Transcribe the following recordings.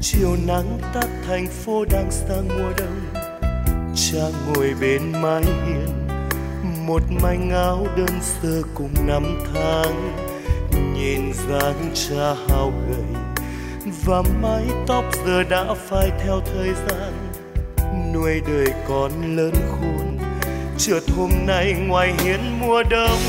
chiều nắng tắt thành phố đang sang mùa đông. Cha ngồi bên mái hiên, một mảnh áo đơn sơ cùng năm tháng. Nhìn dáng cha hao gầy và mái tóc giờ đã phai theo thời gian. Nuôi đời con lớn khôn, chợt hôm nay ngoài hiên mùa đông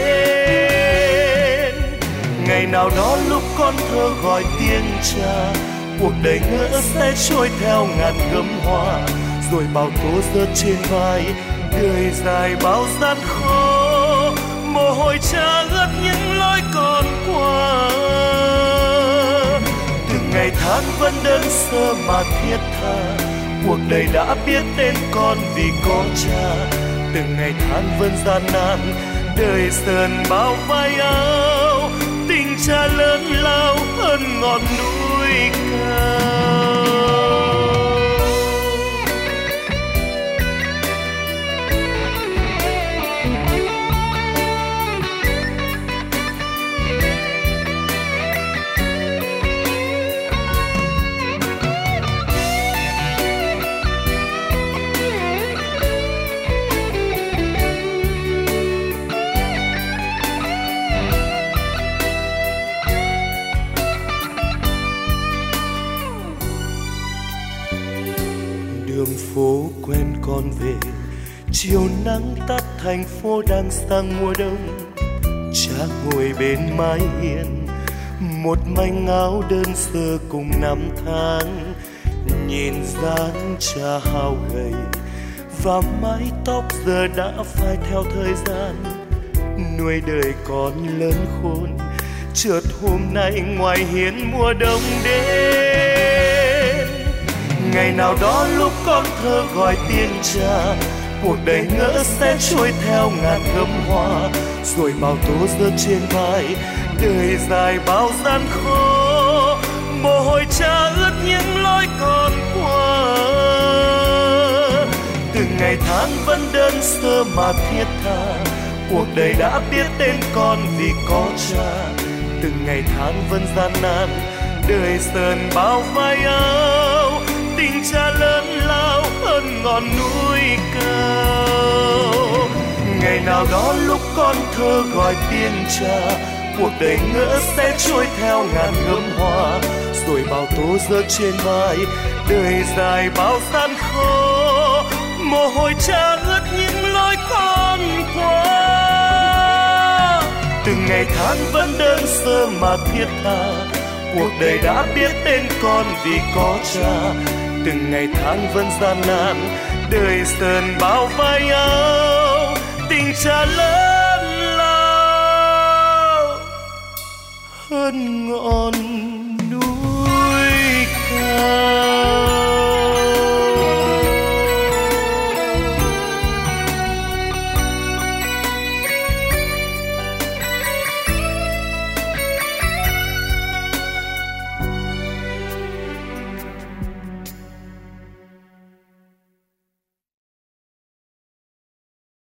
đến. Ngày nào đó lúc con thơ gọi tiếng cha, cuộc đời ngỡ sẽ trôi theo ngàn gấm hoa. Rồi bao tố rớt trên vai, đời dài bao gian khó. Mồ hôi cha ướt những lối con qua. Từng ngày tháng vẫn đơn sơ mà thiết tha, cuộc đời đã biết tên con vì có cha. Từng ngày tháng vẫn gian nan, đời sờn bao vai áo. Tình cha lớn lao hơn ngọn núi cao. Đường phố quen con về, chiều nắng tắt thành phố đang sang mùa đông. Cha ngồi bên mái hiên, một mảnh áo đơn sơ cùng năm tháng. Nhìn dáng cha hao gầy và mái tóc giờ đã phai theo thời gian. Nuôi đời con lớn khôn, chợt hôm nay ngoài hiên mùa đông đến. Ngày nào đó lúc con thơ gọi tiếng cha, cuộc đời ngỡ sẽ trôi theo ngàn gấm hoa. Rồi bao tố rớt trên vai, đời dài bao gian khó. Mồ hôi cha ướt những lối con qua. Từng ngày tháng vẫn đơn sơ mà thiết tha, cuộc đời đã biết tên con vì có cha. Từng ngày tháng vẫn gian nan, đời sờn bao vai áo. Tình cha lớn lao hơn ngọn núi cao. Ngày nào đó lúc con thơ gọi tiếng cha, cuộc đời ngỡ sẽ trôi theo ngàn gấm hoa. Rồi bao tố rớt trên vai, đời dài bao gian khó. Mồ hôi cha ướt những lối con qua. Từng ngày tháng vẫn đơn sơ mà thiết tha, cuộc đời đã biết tên con vì có cha. Từng ngày tháng vẫn gian nan, đời sờn bao vai áo. Tình cha lớn